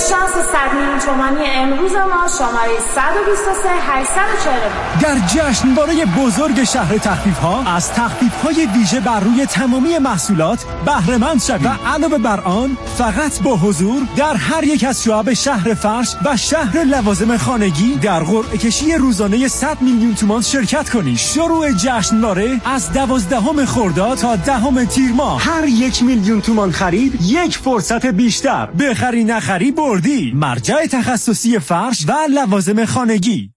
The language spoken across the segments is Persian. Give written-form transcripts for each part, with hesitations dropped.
شانس 100 میلیون تومانی امروز ما شماره 123 840. در جشنواره بزرگ شهر تخفیف‌ها از تخفیف‌های ویژه بر روی تمامی محصولات بهره مند شوید و علاوه بر آن فقط با حضور در هر یک از شعب شهر فرش و شهر لوازم خانگی در قرعه کشی روزانه 100 میلیون تومان شرکت کنید. شروع جشنواره از 12 خرداد تا 10 تیر ماه. هر 1 میلیون تومان خرید یک فرصت بیشتر. بخری نخری بردی. مرجع تخصصی فرش و لوازم خانگی.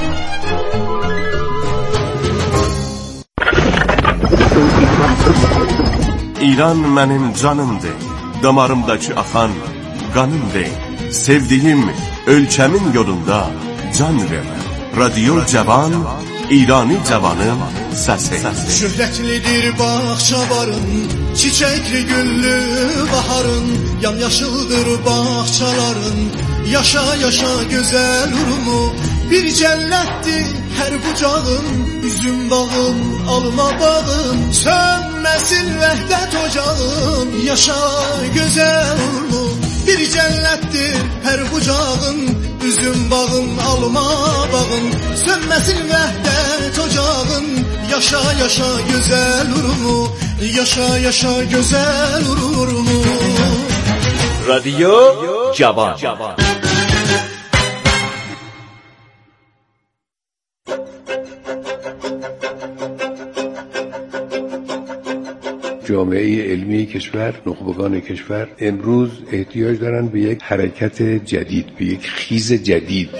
İran mənim canımdır, damarımdakı axan qanımdır. Sevdiyim ölkəmin yolunda can verər. Radyo Cavan, İrani cavanın səsi. Şöhrətlidir bağçaların, çiçəkli güllü baharın, yamyaşıldır bağçaların, yaşa yaşa gözəl urumu. Bir cənnətdir hər bucağın, üzüm bağın, alma bağın, sönməsin vəhdət ocağın, yaşa gözəl urumu. Bir cənnətdir hər bucağın, üzüm bağın, alma bağın, sönməsin vəhdət ocağın, yaşa yaşa gözəl urumu, yaşa yaşa gözəl urumu. رادیو جوان. جامعه علمی کشور، نخبگان کشور امروز احتیاج دارن به یک حرکت جدید، به یک خیز جدید.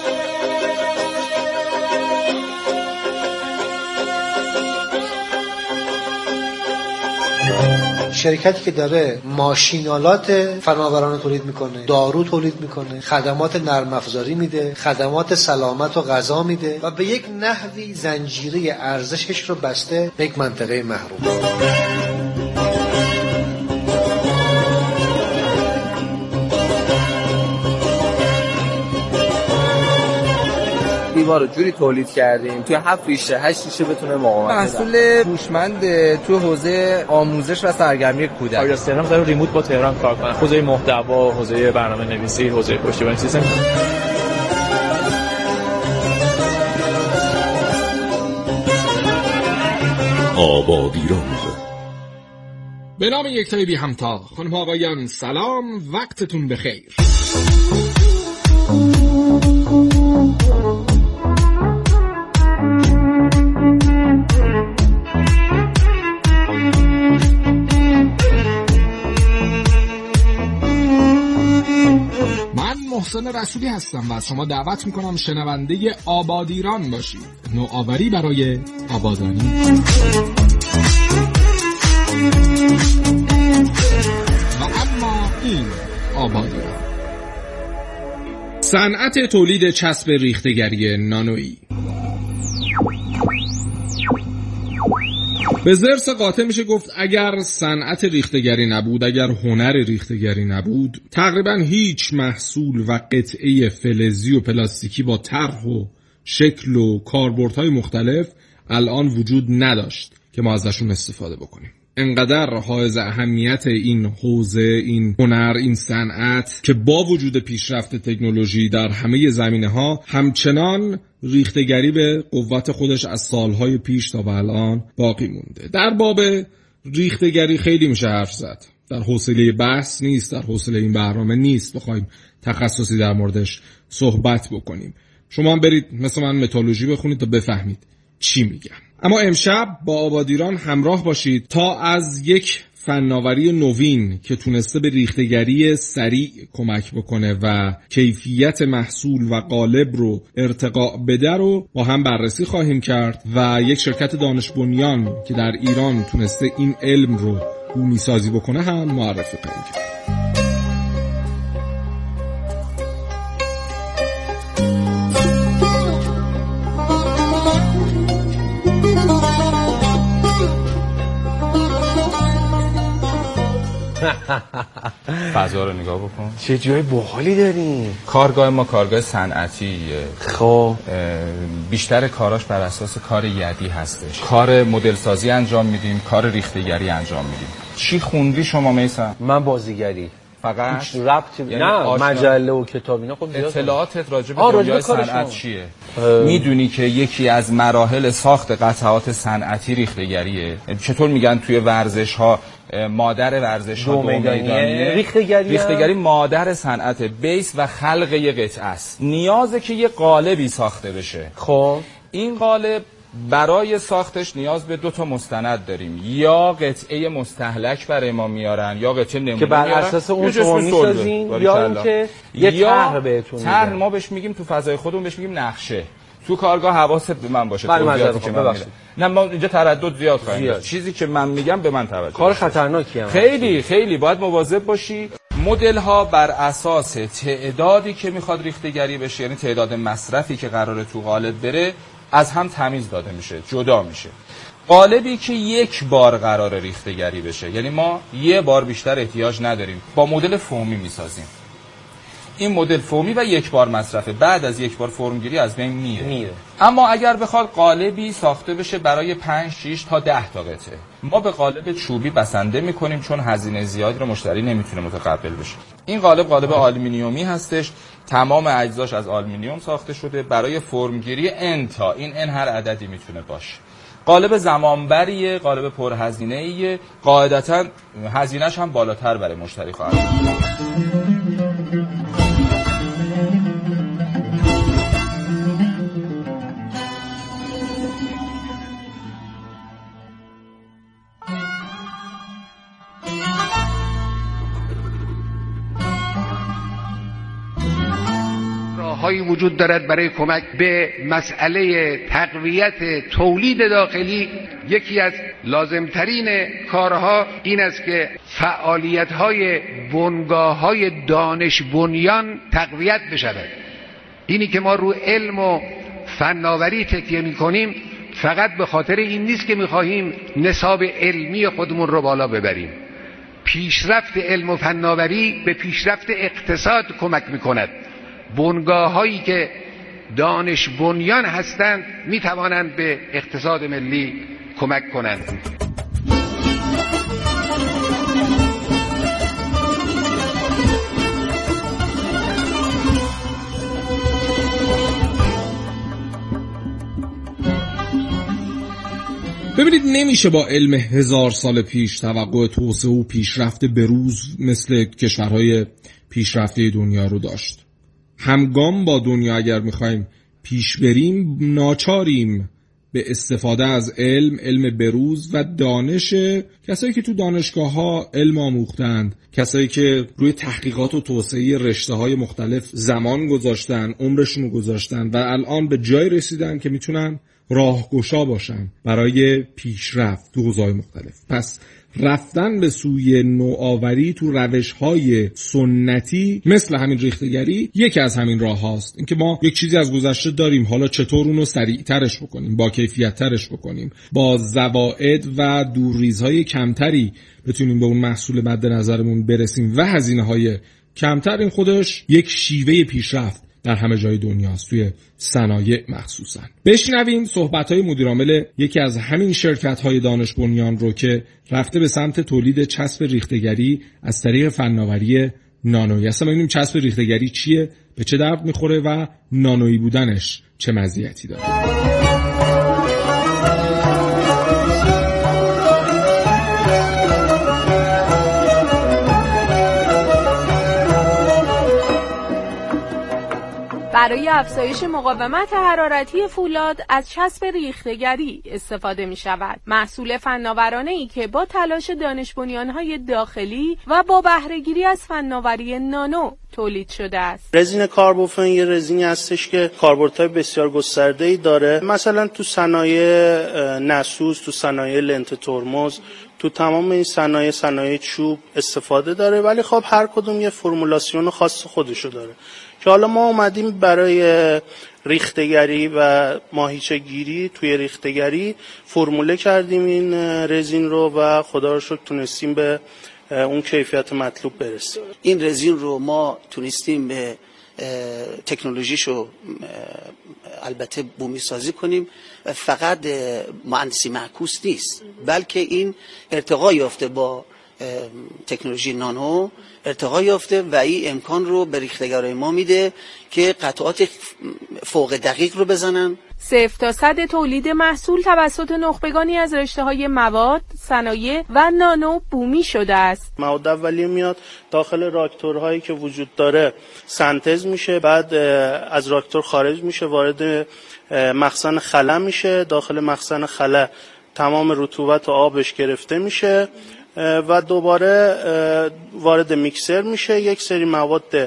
شرکتی که داره ماشینالات فناورانه تولید میکنه، دارو تولید میکنه، خدمات نرم افزاری میده، خدمات سلامت و غذا میده و به یک نحوی زنجیره ارزشش رو بسته به یک منطقه محروم. دیوار رو جوری تولید کردیم توی 7 ریشه 8 ریشه بتونه مقاومت بده. محصول هوشمند تو حوزه آموزش و سرگرمی کودک. آیا تهران داره ریموت با تهران کار کنه. حوزه محتوا، حوزه برنامه‌نویسی، حوزه پشتیبانی سیستم. آبادیران. به نام یکتای بی همتا. خانم آقایان سلام، وقتتون بخیر. محسن رسولی هستم و از شما دعوت میکنم شنونده آبادیران باشید. نوآوری برای آبادانی. و اما این آبادیران، صنعت تولید چسب ریختگری نانویی. به ضرس قاطع میشه گفت اگر صنعت ریختگری نبود، اگر هنر ریختگری نبود، تقریبا هیچ محصول و قطعه فلزی و پلاستیکی با طرح و شکل و کاربردهای مختلف الان وجود نداشت که ما ازشون استفاده بکنیم. انقدر حائز اهمیت این حوزه، این هنر، این صنعت که با وجود پیشرفت تکنولوژی در همه زمینه‌ها همچنان ریختگری به قوت خودش از سالهای پیش تا به الان باقی مونده. در باب ریختگری خیلی میشه حرف زد. در حوصله بحث نیست، در حوصله این برنامه نیست بخوایم تخصصی در موردش صحبت بکنیم. شما هم برید مثل من متالورژی بخونید تا بفهمید چی میگم. اما امشب با آبادیران همراه باشید تا از یک فناوری نوین که تونسته به ریختگری سریع کمک بکنه و کیفیت محصول و قالب رو ارتقا بده رو با هم بررسی خواهیم کرد و یک شرکت دانش بنیان که در ایران تونسته این علم رو بومی سازی بکنه هم معرفی خواهیم کرد. فضا رو نگاه بکن، چه جای باحالی داریم. کارگاه ما کارگاه صنعتیه. خب بیشتر کاراش بر اساس کار یدی هستش. کار مدل سازی انجام میدیم، کار ریختگری انجام میدیم. چی خوندی شما میثم؟ من بازیگری. فقط هیچ ربطی نه مجله و کتاب اینا خب اطلاعاتت راجع به دنیای صنعت چیه؟ میدونی که یکی از مراحل ساخت قطعات صنعتی ریخته‌گریه. چطور میگن توی ورزش ها مادر ورزش ها دو میدانیه، ریخته‌گری مادر صنعت بیس و خلق یه قطعه است. نیازه که یه قالبی ساخته بشه. خب این قالب برای ساختش نیاز به 2 مستند داریم، یا قطعه مستهلک برای ما میارن یا قطعه نمونه که بر اساس اون شما میسازین یا اینکه یه طرح بهتون میدن. طرح ما بهش میگیم تو فضای خودمون بهش میگیم نقشه. تو کارگاه حواست به من باشه. نه ما اینجا تردد زیاد خواهیم. چیزی که من میگم به من توجه. کار خطرناکی هم خیلی باید مواظب باشی. مدل ها بر اساس تعدادی که میخواد ریخته‌گری بشه، یعنی تعداد مصرفی که قراره تو قالب بره، از هم تمیز داده میشه، جدا میشه. قالبی که یک بار قراره ریخته‌گری بشه، یعنی ما یه بار بیشتر احتیاج نداریم، با مدل فومی میسازیم. این مدل فومی و یک بار مصرفه، بعد از یک بار فرمگیری از بین میره. اما اگر بخواد قالبی ساخته بشه برای 5 6 تا 10 تا قطعه، ما به قالب چوبی بسنده میکنیم چون هزینه زیادی رو مشتری نمیتونه متقبل بشه. این قالب آلومینیومی هستش، تمام اجزاش از آلومینیوم ساخته شده. برای فرمگیری N تا این N هر عددی میتونه باشه. قالب زمانبریه، قالب پرهزینه‌ایه، قاعدتاً هزینه‌اش هم بالاتر برای مشتری خواهد بود. هایی وجود دارد برای کمک به مسئله تقویت تولید داخلی. یکی از لازمترین کارها این است که فعالیت‌های بنگاه‌های دانش بنیان تقویت بشود. اینی که ما رو علم و فناوری تکیه می‌کنیم فقط به خاطر این نیست که می‌خواهیم نصاب علمی خودمون رو بالا ببریم. پیشرفت علم و فناوری به پیشرفت اقتصاد کمک می‌کند. بنگاه‌هایی که دانش بنیان هستند می توانند به اقتصاد ملی کمک کنند. ببینید نمیشه با علم 1000 سال پیش توقع توسعه و پیشرفت بروز مثل کشورهای پیشرفته دنیا رو داشت. همگام با دنیا اگر میخوایم پیش بریم ناچاریم به استفاده از علم بروز و دانش کسایی که تو دانشگاه ها علم آموختند، کسایی که روی تحقیقات و توسعه رشته های مختلف زمان گذاشتن، عمرشون رو گذاشتن و الان به جای رسیدن که میتونن راهگشا باشن برای پیشرفت تو حوزه‌های مختلف. پس رفتن به سوی نوآوری تو روش‌های سنتی مثل همین ریخته‌گری یکی از همین راه هاست. اینکه ما یک چیزی از گذشته داریم، حالا چطور اونو سریع‌ترش بکنیم، با کیفیت‌ترش بکنیم، با زوائد و دورریزهای کمتری بتونیم به اون محصول مد نظرمون برسیم و هزینه‌های کمتر. این خودش یک شیوه پیشرفت در همه جای دنیاست، توی صنایع مخصوصا. بشنویم صحبت‌های مدیرعامل یکی از همین شرکت‌های دانش بنیان رو که رفته به سمت تولید چسب ریخته‌گری از طریق فناوری نانویی. اصلا ببینیم چسب ریخته‌گری چیه، به چه درد می‌خوره و نانویی بودنش چه مزیتی داره. برای افزایش مقاومت حرارتی فولاد از چسب ریخته‌گری استفاده می شود. محصول فناورانه‌ای که با تلاش دانش بنیان‌های داخلی و با بهره‌گیری از فناوری نانو تولید شده است. رزین کاربوفن یه رزینی هستش که کاربردهای بسیار گسترده‌ای داره. مثلا تو صنایع نسوز، تو صنایع لنت ترمز، تو تمام این صنایع چوب استفاده داره، ولی خب هر کدوم یه فرمولاسیون خاص خودشو داره که حالا ما اومدیم برای ریخته‌گری و ماهیچه گیری توی ریخته‌گری فرموله کردیم این رزین رو و خدا رو شکر تونستیم به اون کیفیت مطلوب برسیم. این رزین رو ما تونستیم به تکنولوژیشو البته بومی سازی کنیم. فقط مهندسی معکوس نیست، بلکه این ارتقا یافته با تکنولوژی نانو ارتقا یافته و این امکان رو به ریختگرای ما میده که قطعات فوق دقیق رو بزنن. 0 تا 100 تولید محصول توسط نخبگانی از رشته‌های مواد، صنایع و نانو بومی شده است. مواد اولیه میاد داخل راکتورهایی که وجود داره سنتز میشه، بعد از راکتور خارج میشه، وارد مخزن خلا میشه. داخل مخزن خلا تمام رطوبت و آبش گرفته میشه و دوباره وارد میکسر میشه. یک سری مواد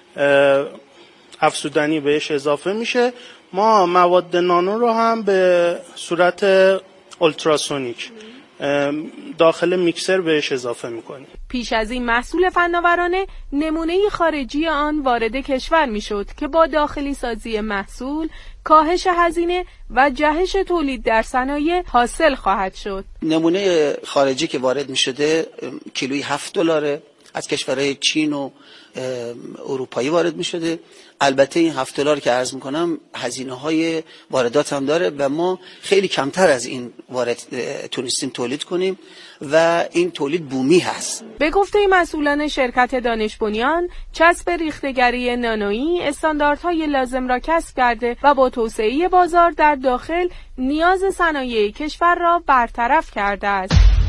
افزودنی بهش اضافه میشه. ما مواد نانو رو هم به صورت اولتراسونیک داخل میکسر بهش اضافه میکنیم. پیش از این محصول فناورانه نمونه خارجی آن وارد کشور میشد که با داخلی سازی محصول کاهش هزینه و جهش تولید در صنایع حاصل خواهد شد. نمونه خارجی که وارد میشده کیلویی $7 از کشورهای چین و اروپایی وارد میشده. البته این $7 که عرض میکنم هزینه های واردات هم داره و ما خیلی کمتر از این وارد تونستیم تولید کنیم و این تولید بومی هست. به گفته مسئولان شرکت دانش بنیان، چسب ریختگری نانویی استانداردهای لازم را کسب کرده و با توسعه بازار در داخل نیاز صنایع کشور را برطرف کرده است.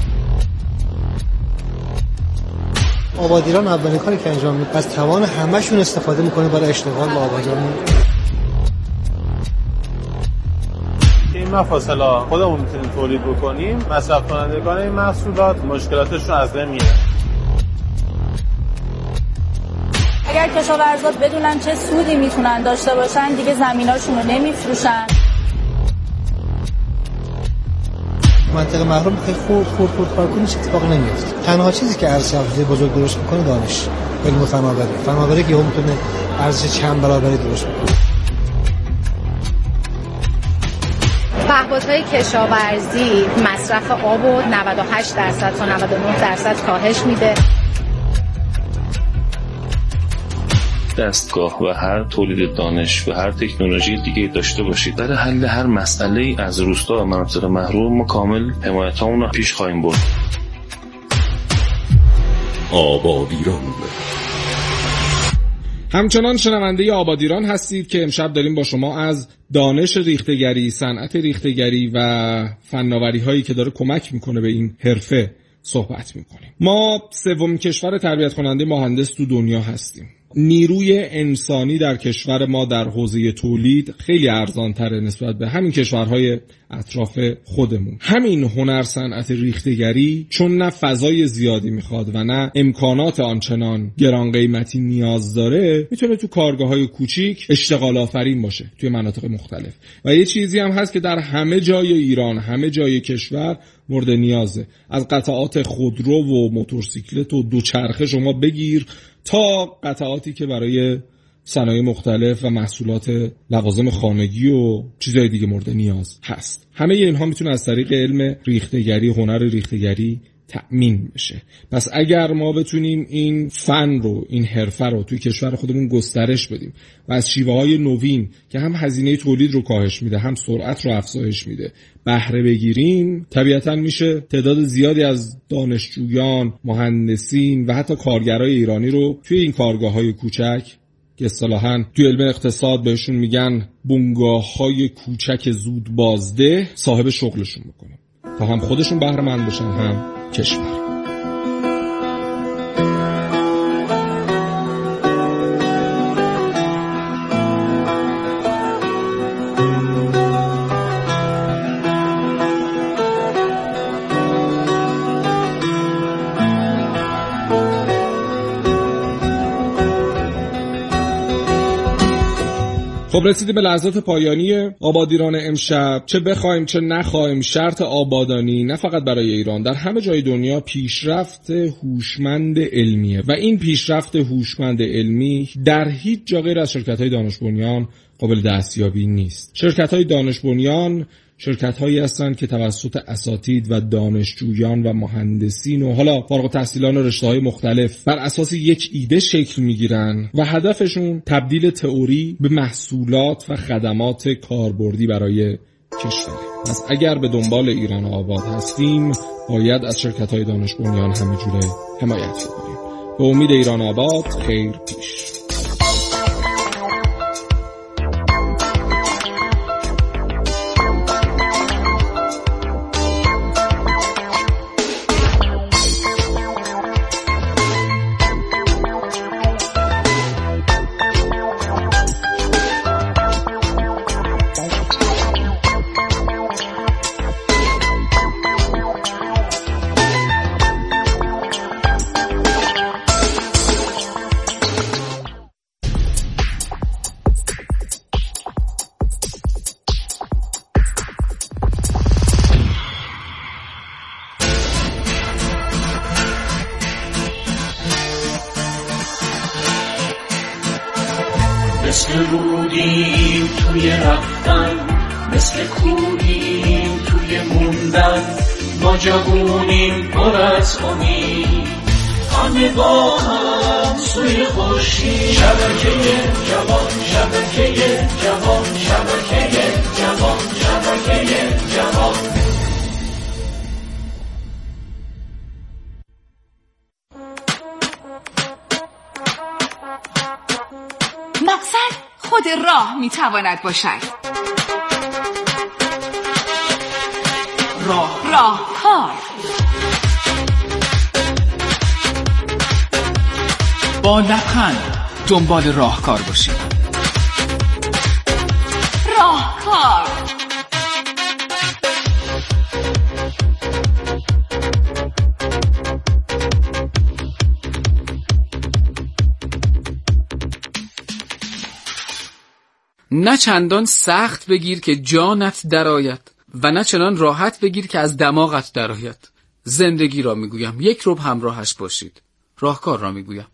آبادیران اولین کاری که انجام میده از توان همه‌شون استفاده میکنه برای اشتغال با آبادیران. این مفاصل خودمون میتونیم تولید بکنیم، مصرف کنندگان این محصولات مشکلاتشون از بین میره. اگر کشاورزا بدونن چه سودی میتونن داشته باشن دیگه زمیناشون رو نمیفروشن. منطقه محروم خیلی خورد کار کنی چه اتفاقی نمیفته. تنها چیزی که ارزش افزوده بزرگ درست میکنه دانش، علم و فناوری که اون میتونه ارزش چند برابری درست کنه. پهپادهای کشاورزی مصرف آب رو 98% تا 99% کاهش میده. دستگاه و هر تولید دانش و هر تکنولوژی دیگه داشته باشید برای حل هر مسئله از روستا و مناطق محروم ما کامل حمایتامون رو پیش خواهیم برد. آبادیران. همچنان شنونده آبادیران هستید که امشب داریم با شما از دانش ریختگری، صنعت ریختگری و فناوری هایی که داره کمک میکنه به این حرفه صحبت میکنیم. ما سومین کشور تربیت کننده مهندس تو دنیا هستیم. نیروی انسانی در کشور ما در حوزه تولید خیلی ارزان‌تره نسبت به همین کشورهای اطراف خودمون. همین هنر صنعت ریختگری چون نه فضای زیادی میخواد و نه امکانات آنچنان گران قیمتی نیاز داره، میتونه تو کارگاه‌های کوچیک اشتغال آفرین باشه توی مناطق مختلف. و یه چیزی هم هست که در همه جای ایران، همه جای کشور مورد نیازه. از قطعات خودرو و موتورسیکلت و دوچرخه شما بگیر تا قطعاتی که برای صنایع مختلف و محصولات لوازم خانگی و چیزهای دیگه مورد نیاز هست. همه اینها میتونه از طریق علم ریختگری، هنر ریختگری تأمین بشه. پس اگر ما بتونیم این فن رو، این حرفه رو توی کشور خودمون گسترش بدیم و از شیوه‌های نوین که هم هزینه تولید رو کاهش میده، هم سرعت رو افزایش میده، بهره بگیریم، طبیعتاً میشه تعداد زیادی از دانشجویان، مهندسین و حتی کارگرای ایرانی رو توی این کارگاه‌های کوچک که اصطلاحاً توی علم اقتصاد بهشون میگن بنگاه‌های کوچک زود بازده صاحب شغلشون بکنیم تا هم خودشون بهره مند بشن هم کشور. خب رسیدیم به لحظات پایانی آبادیران امشب. چه بخوایم چه نخوایم شرط آبادانی نه فقط برای ایران، در همه جای دنیا پیشرفت هوشمند علمیه و این پیشرفت هوشمند علمی در هیچ جا غیر از شرکت‌های دانش بنیان قابل دستیابی نیست. شرکت‌های دانش بنیان شرکت‌هایی هستند که توسط اساتید و دانشجویان و مهندسین و حالا فارغ التحصیلان رشته‌های مختلف بر اساس یک ایده شکل می‌گیرن و هدفشون تبدیل تئوری به محصولات و خدمات کاربردی برای کشور. پس اگر به دنبال ایران آباد هستیم باید از شرکت‌های دانش بنیان همه جوره حمایت کنیم. به امید ایران آباد، خیر پیش. مثل رودیم توی رفتن، مثل کودیم توی موندن، ما جوونیم پر از امید، همه با هم سوی خورشید. شبکه جوان، شبکه جوان، شبکه جوان، شبکه جوان. مقصد خود راه میتواند باشد. راهکار با لبخند دنبال راهکار باشید. راهکار نه چندان سخت بگیر که جانت درآید و نه چنان راحت بگیر که از دماغت درآید. زندگی را میگویم، یک ربع همراهش باشید. راهکار را میگویم.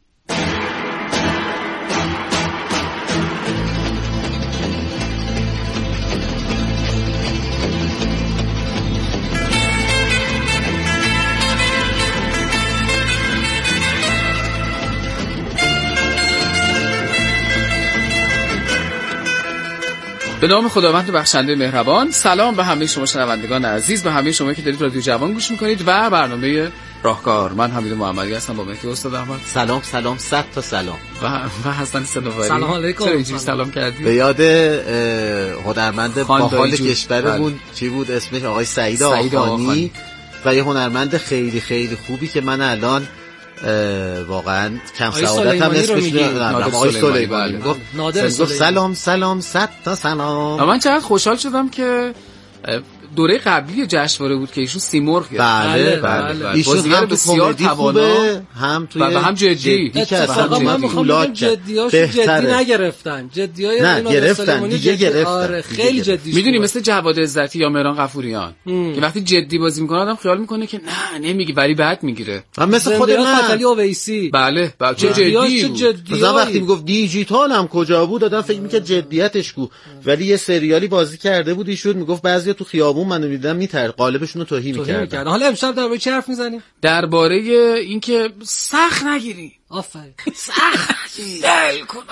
به نام خداوند بخشنده مهربان. سلام به همه شما شنوندگان عزیز، به همه شما که دارید رادیو جوان گوش میکنید و برنامه راهکار. من حمید محمدی هستم با مهدی استاد احمد. سلام 100 تا سلام. و حسن صنواری. سلام علیکم. چرا اینجوری سلام کردی؟ به یاد هنرمند باحال کشورمون چی بود اسمش؟ آقای سعید آقانی و یه هنرمند خیلی خیلی خوبی که من الان واقعا کم سعادت هم اسمش آقای سلیمانی گفت سلام 100 تا سلام. من چقدر خوشحال شدم که دوره قبلی جشنواره بود که ایشون سیمرغ بله ایشون هم بسیار توانا هم توی و هم جدی. اتفاقا من میخوام جدیاشو جدی نگرفتن، جدیای گرفتن دیگه گرفتن. خیلی جدی. میدونی مثل جواد عزتی یا مهران غفوریان که وقتی جدی بازی میکنه آدم خیال میکنه که نه نمیگی ولی بعد میگیره. مثل خود من فتحعلی اویسی. بله چه جدی. مثلا وقتی میگفت دیجیتال هم کجا بود آدم فکر میکرد جدیتش کو، ولی یه سریالی بازی کرده بود ایشون میگفت بعضیا تو خیابون منو میدیدم قالبشون رو توهی میکردن. حالا امشب درباره چی حرف میزنیم؟ درباره اینکه سخت نگیری. آفرین. سخت دل کن.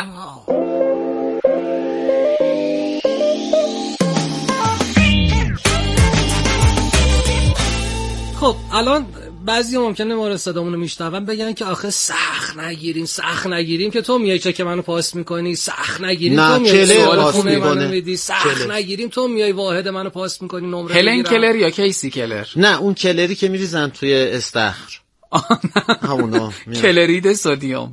خب الان بعضی ممکنه ما رو صدامونو میشنون بگن که آخه سخت نگیریم که تو میای چک منو پاس میکنی، سخت نگیریم تو میای سوال خونه منو میدی، سخت نگیریم تو میای واحد منو پاس میکنی نمره هلن کلر یا کیسی کلر؟ نه اون کلری که میریزن توی استخر همونا کلرید سدیم.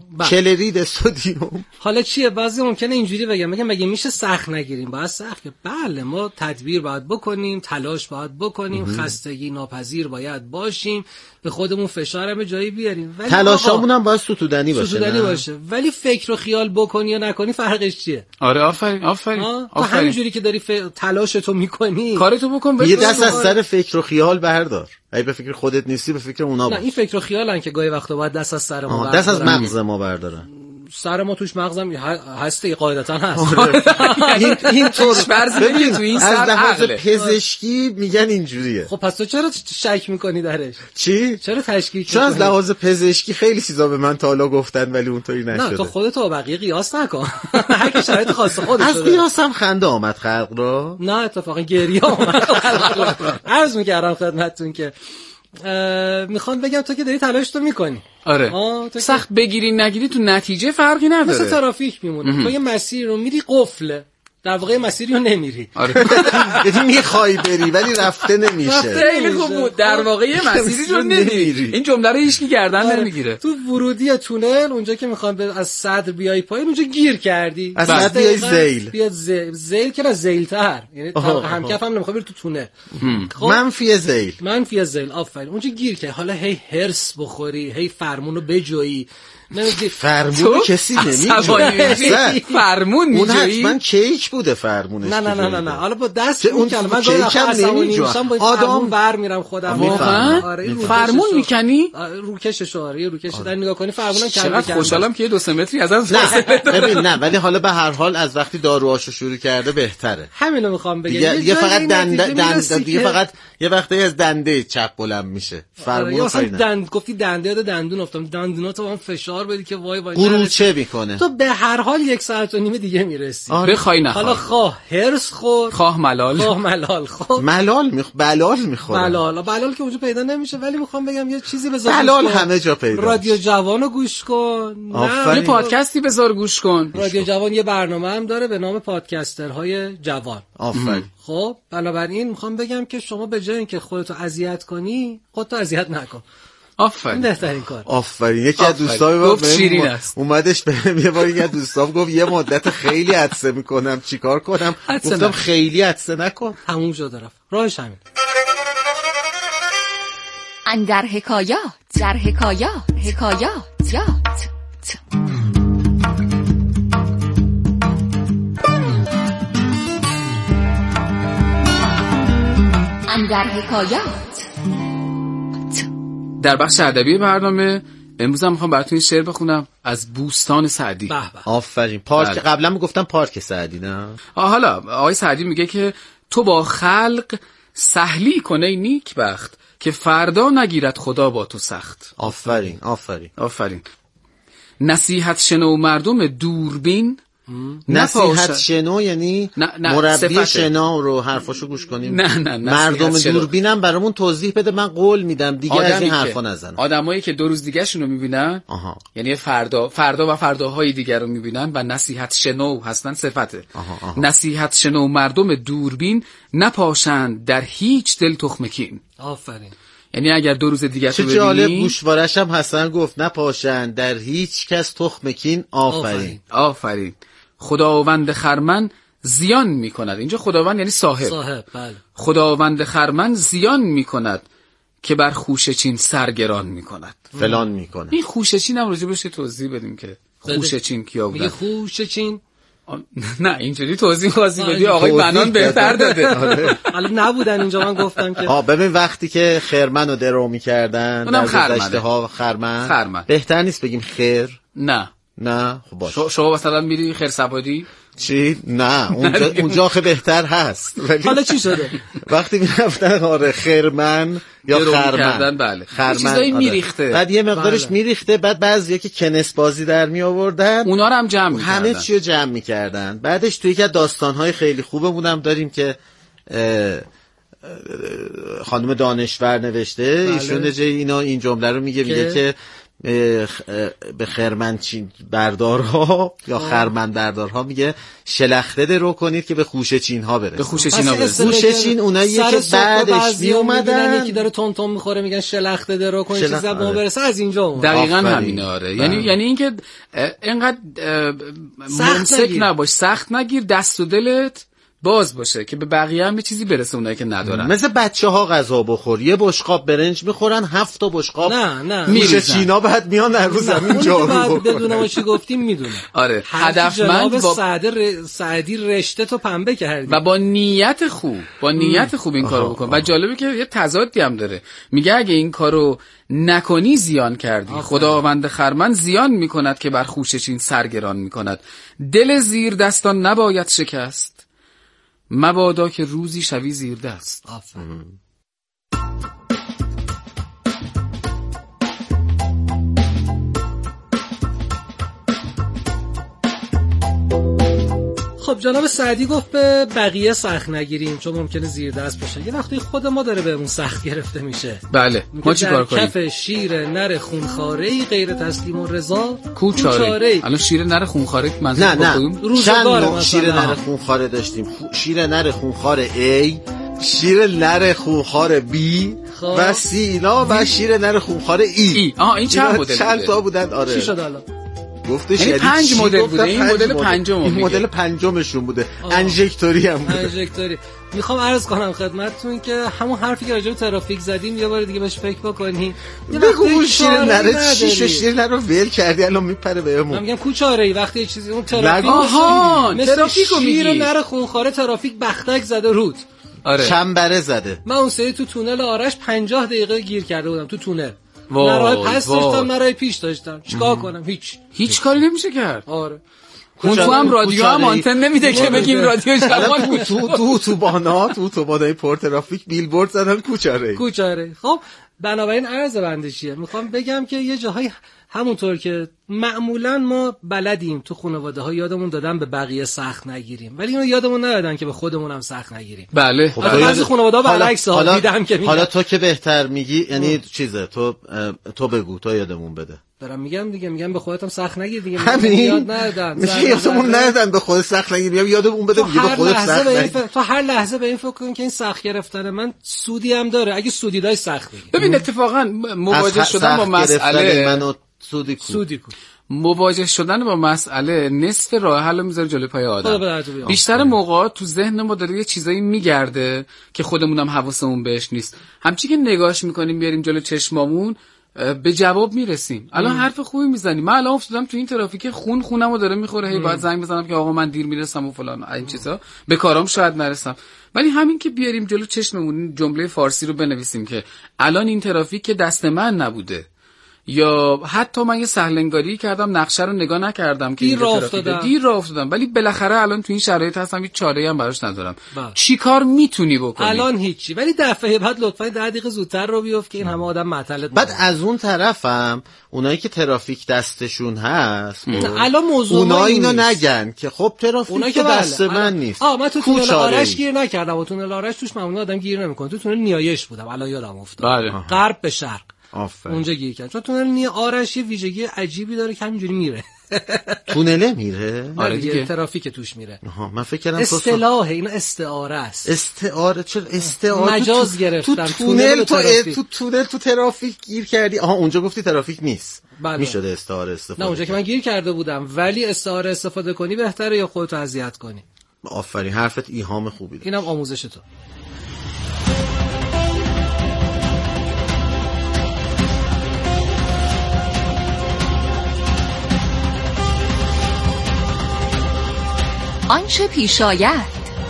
حالا چیه؟ بعضی ممکنه اینجوری بگم مگه میشه سخت نگیریم؟ باید سخت. بله ما تدبیر باید بکنیم، تلاش باید بکنیم، خستگی ناپذیر باید باشیم، به خودمون فشار هم جایی بیاریم، ولی تلاشامون هم باید ستودنی باشه. ولی فکر و خیال بکنی یا نکنی فرقش چیه؟ آره آفرین. تو همینجوری که داری تلاشتو میکنی کارتو بکن، یه دست از سر فکر و خیال بردار. اگه به فکر خودت نیستی به فکر اونا باش. نه این فکر و خیالن که گاهی وقتا باید دست از سر ما دست از مغز ما بردارن. سر ما توش مغزم هسته قاعدتا هست. این طور فرض بگیر تو این سر عقل پزشکی میگن اینجوریه. خب پس تو چرا شک میکنی درش؟ چی؟ چرا تشکیک میکنی؟ چون از لحاظ پزشکی خیلی چیزا به من تا حالا گفتن ولی اونطوری نشده. نه تو خودت با بقیه قیاس نکن. هر کی شرایط خاص خودش از قیاسم خنده آمد خلق را. نه اتفاقا گریه آمد. عرض میکردم خدمتتون که میخوام بگم تو که داری تلاش تو میکنی. آره سخت بگیری نگیری تو نتیجه فرقی نداره. مثل ترافیک میمونه. تو یه مسیر رو میری قفله، در واقع مسیری رو نمیری. آره یعنی میخوای بری ولی رفته نمیشه. خیلی خوب بود. در واقع یه مسیری رو نمیری. این جمله رو هیچکی گردن نمیگیره. تو ورودی تونل اونجا که میخوام از صدر بیای پایین اونجا گیر کردی. از صدر بیای زیل. بیاد زیل که نه زیل‌تر. یعنی همکف هم نمیخوای بری تو تونل. منفی زیل. منفی زیل آفرین. اونجا گیر کردی. حالا هی هرس بخوری، هی فرمونو بجویی. فرمون کسی نمیجوی. فرمون میجوی. اون حتما کیک بوده فرمونش. نه حالا با دست اون کلمه من گفتم نمیجوام با آدم بر میرم خودم. واقعا فرمون میکنی؟ روکشش آره روکش در نگاه کنی فرمونم چقدر خوشحالم که 2 متری ازت ببین نه ولی حالا به هر حال از وقتی داروهاشو شروع کرده بهتره. همینو میخوام بگم. دیگه فقط دیگه فقط یه وقتی از دنده چپ بلند میشه. فرمون اصلا گفتی دنده یا دندون افتم. دندوناتو من فشار بدی که وای قروچه میکنه. تو به هر حال 1 ساعت و نیم دیگه میرسی. بخوای نخوای. حالا خواه هرس خور، خواه ملال خور. بلال که اونجا پیدا نمیشه. ولی میخوام بگم یه چیزی بذار. بلال همه جا پیدا. رادیو جوانو گوش کن. یه پادکستی بذار گوش کن. رادیو جوان یه برنامه هم داره به نام پادکسترهای جوان. آفرین. خب بنابراین میخوام بگم که شما به جای اینکه خودتو اذیت کنی خودتو اذیت نکن. آفرین. بهترین کار. آفرین. یکی از دوستای گفت شیرین است. اومدش بهم یه بار یکی از دوستام گفت یه مدت خیلی عطسه میکنم چیکار کنم؟ گفتم خیلی عطسه نکن. تموم شد رفت. راهش همین. اندر حکایات اندر حکایات. در بخش ادبی برنامه امروز هم میخوام براتون شعر بخونم از بوستان سعدی. آفرین. پارک قبلا میگفتم پارک سعدی نه. حالا آقای سعدی میگه که تو با خلق سهلی کنه نیکبخت که فردا نگیرد خدا با تو سخت. آفرین. نصیحت شنو مردم دوربین. نصیحت شنو یعنی مربی شنا رو حرفاشو گوش کنیم. نه مردم دوربینم برامون توضیح بده. من قول میدم دیگه از این حرفا نزنم. آدمایی که 2 روز دیگه شونو میبینن یعنی فردا و فرداهای دیگر رو میبینن و نصیحت شنو هستن صفته. نصیحت شنو مردم دوربین نپاشند در هیچ دل تخمکین. آفرین. یعنی اگر 2 روز دیگه تو ببینی. چه جالب گوشوارش هم حسن گفت نپاشند در هیچ کس تخمکین. آفرین. خداوند خرمن زیان میکند. اینجا خداوند یعنی صاحب. بله. خداوند خرمن زیان میکند که بر خوشه چین سرگران میکند. فلان میکنه. این خوشه چین هم راجع بهش توضیح بدیم که خوشه چین کیا بودن. میگه خوشه چین نه اینجوری توضیح بدی آقای بنان بهتر داده. حالا نبودن اینجا من گفتم که ببین وقتی که خرمنو درو میکردن در گذشته ها خرمن بهتر نیست بگیم خیر؟ نه خب باش. شما مثلا میری خرسوادی چی؟ نه اونجا خیلی بهتر هست. حالا چی شده؟ وقتی میرفتن خرمن یا خرمن بله. چیزایی میریخته بعد یه مقدارش میریخته بعد بعضیا که کنس بازی در می آوردن اونا رو هم جمع می‌کردن. همه چی رو جمع می‌کردن. بعدش توی یکی از داستان‌های خیلی خوبمون هم داریم که خانم دانشور نوشته. ایشون این جمله رو میگه که به خرمنچین بردارها یا خرمن بردارها میگه شلخته درو کنید که به خوشه چین ها برسه. به خوشه چین ها برسه. خوشه چین اوناییه که بعدش می اومدن یکی داره تون تون میخوره میگن شلخته درو کنید چیزا به برسه. از اینجا اومد. دقیقاً همینه. آره یعنی اینکه اینقدر ممسک نباش، سخت نگیر، دست و دلت باز باشه که به بقیه هم به چیزی برسه اونایی که ندارن. مثل بچه‌ها غذا بخور، یه بشقاب برنج میخورن 7 تا بشقاب نه میشه چینا بعد میان در روز زمین جارو بکنن. بدون چی گفتیم میدونه. آره هدفمند با سعدی رشته تو پنبه کردی و با نیت خوب این کارو بکن. و جالبه که یه تضادی هم داره. میگه اگه این کارو نکنی زیان کردی. خداوند خرمن زیان میکند که بر خوشه چین سرگران میکند. دل زیر دستان نباید شکست، مبادا که روزی شوی زیر دست. خب خب جناب سعدی گفت به بقیه سخت نگیریم چون ممکنه زیر دست باشه. یه وقتی خود ما داره بهمون سخت گرفته میشه. بله ما چیکار کنیم؟ کف شیر نر خونخواره‌ای غیر تسلیم و رضا کوچاره. الان شیر نر خونخواره منظور نه چند نوع شیر نر خونخواره داشتیم؟ شیر نر خونخواره A، شیر نر خونخواره B و C اینا و شیر نر خونخواره E. این چند مدل؟ چند تا بودن؟ آره. چی شد الان؟ گفتش یعنی 5 مدل بوده. این مدل پنجم. این مدل پنجمشون بوده. انژکتوری هم بوده. انژکتوری. میخوام عرض کنم خدمتتون که همون حرفی که راجع به ترافیک زدیم یه بار دیگه بهش فکر بکنین. بگو شیر نره چی شیر نره ول کردی الان میپره بهمون. من میگم کوچاره‌ای وقتی یه چیزی اون ترافیک ترافیکو میگی. شیر نره خونخواره ترافیک بختک زده رود. آره. چنبره زده. من اون سری تو تونل آرش 50 دقیقه گیر کرده بودم تو تونل. نه راه پس داشتم نه راه پیش داشتم. چیکار کنم؟ هیچ کاری نمیشه کرد. آره. اون تو هم رادیو هم آنتن نمیده که بگیم رادیو جوان. تو اتوبانای پر ترافیک بیلبورد زدن کوچاره. خب بنابراین عرض بنده چیه؟ میخوام بگم که یه جاهای همونطور که معمولا ما بلدیم تو خانواده ها یادمون دادن به بقیه سخت نگیریم، ولی اینو یادمون ندادن که به خودمون هم سخت نگیریم. بله. خب بعضی خانواده ها برعکس ها دیدم که حالا تو که بهتر میگی، یعنی چیزه تو بگو، تو یادمون بده. دارم میگم به خودت هم سخت نگیر دیگه. یاد ندادن. میگه یادمون ندادن به خود سخت نگیر، میگم یادمون بده دیگه به خودت سخت نگیر. تو هر لحظه به این فکر کن که این سخت گرفتن من سودی هم داره. اگه سودی داشت سخت بگیر. ببین اتفاقا مواجه شدن با مسئله منو سودی کو. مواجه شدن با مسئله نصف راه حل رو میذاره جلوی پای آدم. بیشتر موقع تو ذهن ما داره یه چیزایی میگرده که خودمونم حواسمون بهش نیست. همچی که نگاهش میکنیم بیاریم جلوی چشمامون به جواب میرسیم. الان حرف خوبی میزنیم. من الان افتادم تو این ترافیک خونمو داره میخوره، هی باید زنگ بزنم که آقا من دیر میرسم و فلان این چیزا، به کارام شاید نرسم. ولی همین که بیاریم جلو چشممون جمله فارسی رو بنویسیم که الان این ترافیک که دست من نبوده، یا حتی من یه سهلنگاری کردم نقشه رو نگاه نکردم که دیر راه افتادم ولی بالاخره الان تو این شرایط هستم، هیچ چاره‌ای هم براش ندارم. چی کار میتونی بکنی؟ الان هیچی، ولی دفعه بعد لطفاً 10 دقیقه زودتر رو بیفت که این همه آدم معطلت. بعد از اون طرفم اونایی که ترافیک دستشون هست الان موضوع اونا اینو نگن که خب ترافیک که دست من نیست. من تو تونل آرش گیر نکردم و تونل آرش توش معمولا آدم گیر نمیکنه. تو تونل نیایش بودم، الان یادم افتاد. غرب به شرق اونجا گیر کرد. چون تونل آرش یه ویژگی عجیبی داره که همینجوری میره. تونله میره؟ آره دیگه ترافیک توش میره. من فکر کردم اصطلاح این استعاره است. استعاره؟ چرا استعاره؟ مجاز گرفتم. تو تونل تو ترافیک گیر کردی؟ اونجا گفتی ترافیک نیست. بله. میشده استعاره استفاده. نه اونجا که من گیر کرده بودم، ولی استعاره استفاده کنی بهتره یا خودتو اذیت کنی. آفرین، حرفت ایهام خوبی داره. اینم آموزش تو. آنچه پیش آید.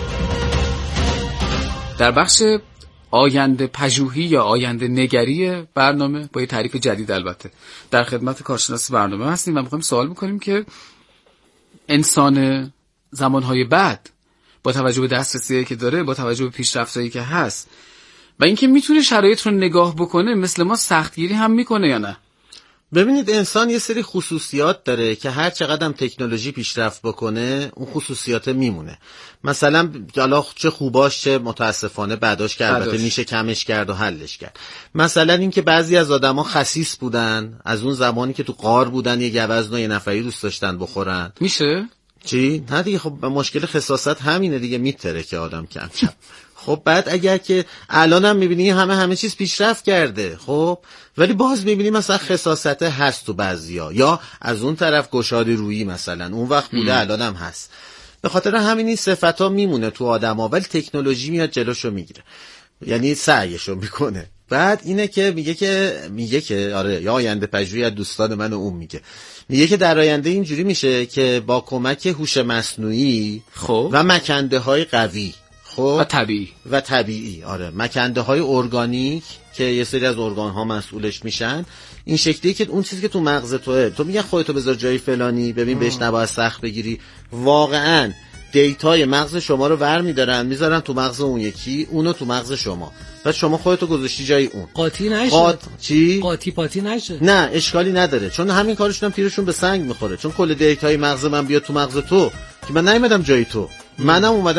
در بخش آینده پژوهی یا آینده نگری برنامه با یه تعریف جدید البته در خدمت کارشناس برنامه هستیم و میخوایم سوال بکنیم که انسان زمانهای بعد با توجه به دسترسی که داره، با توجه به پیشرفتایی که هست و اینکه میتونه شرایط رو نگاه بکنه، مثل ما سختگیری هم میکنه یا نه؟ ببینید انسان یه سری خصوصیات داره که هر چقدر هم تکنولوژی پیشرفت بکنه اون خصوصیات میمونه. مثلا حالا چه خوباش چه متاسفانه بعداش که البته میشه کمش کرد و حلش کرد. مثلا اینکه بعضی از آدما خسیس بودن، از اون زمانی که تو غار بودن یه گوزن و یه نفری دوست داشتن بخورن. میشه؟ چی؟ نه دیگه، خب مشکل خساست همینه دیگه، میتره که آدم کم کم. خب بعد اگر که الان هم میبینی همه چیز پیشرفت کرده، خب ولی باز میبینی مثلا خساست هست تو بعضیا، یا از اون طرف گشادی رویی مثلا اون وقت بوده الان هم هست. به خاطر همین این صفتا میمونه تو آدما، ولی تکنولوژی میاد جلوشو میگیره، یعنی سعیشو میکنه. بعد اینه که میگه که آره، یا آینده پژوهی از دوستان من اون میگه که در آینده اینجوری میشه که با کمک هوش مصنوعی خب و مکنده های قوی و طبیعی آره، مکنده های ارگانیک که یه سری از ارگان ها مسئولش میشن، این شکلی که اون چیزی که تو مغز تو میگن خودتو بذار جای فلانی، ببین بهش نباید سخت بگیری، واقعا دیتای مغز شما رو برمی‌دارن میذارن تو مغز اون یکی، اونو تو مغز شما. بعد شما خودتو گذاشتی جای اون. قاطی نشه. چی؟ قاطی پاتی نشه. نه اشکالی نداره، چون همین کارشون هم تیرشون به سنگ میخوره، چون کل دیتای مغز من بیاد تو مغز تو که من نیومدم جای تو، منم اومدم